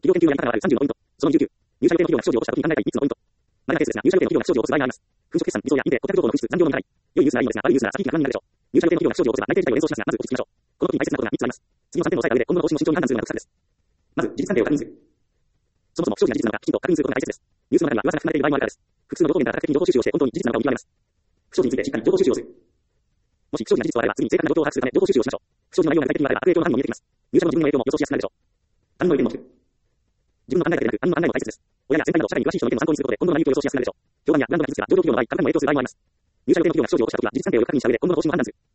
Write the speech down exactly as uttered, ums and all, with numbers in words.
企業研究やリターンがあるさんじゅうのポイント。そのにじゅうきゅう。入社予定の企業が不祥事を起こした時に考えたいみっつのポイント。マイナーケースですが、入社予定の企業が不祥事を起こす場合があります。粉飾決算、偽装やインテ、顧客情報の紛失、残業の問題。良いニュースならいいのですが、悪いニュースなら先に不安になるでしょう。入社予定の企業が不祥事を起こせば内定自体を演奏しますが、まず落ち着きましょう。この時に大切なことがみっつあります。次のさんてんを押さえた上で、今後の方針を慎重に判断するのがろくさんです。まず、事実関係を確認する。そもそも不祥事が事実なのか、きちんと確認することが大切です。ニュースの中には噂が含まれている場合もあるからです。複数の同源から多角的に情報収集をして、本当に事実なのかを見極めます。不祥事についてしっかり情報収集をする。もし不祥事が事実とあれば、次に正確な状況を把握するため、情報収集をしましょう。不祥事の内容が具体的にあれば、悪影響の範囲も見えてきます。入社後の自分の影響も予想しやすくなるでしょう。他人の意見も聞く。自分の考えだけでなく、他人の案内も大切です。親や先輩など社会に詳しい人の意見も参考にすることで、今後の内容を予想しやすくなるでしょう。評判やブランドの技術が上場企業の場合、株価にも影響する場合もあります。入社予定の企業が不祥事を起こしたときは、事実関係をよく確認した上で、今後の方針を判断する。